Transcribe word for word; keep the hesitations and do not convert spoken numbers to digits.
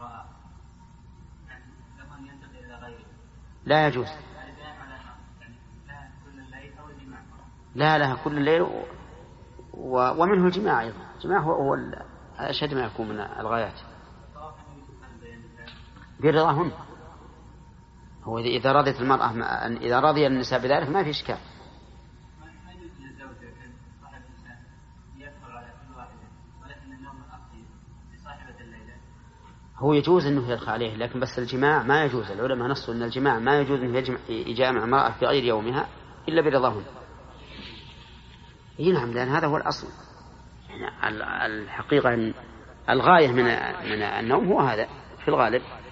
لا يجوز. لا لها كل الليل و... ومنه الجماع أيضا. الجماع هو, هو أشد ما يكون من الغايات برضاهن. هو إذا رضيت المرأة إذا رضي النساء بذلك ما في إشكال. هو يجوز أنه يدخل عليه لكن بس الجماع ما يجوز. العلماء نصوا أن الجماع ما يجوز أنه يجمع يجامع المرأة في غير يومها إلا برضاهن. نعم لأن هذا هو الأصل. يعني الحقيقة الغاية من من النوم هو هذا في الغالب.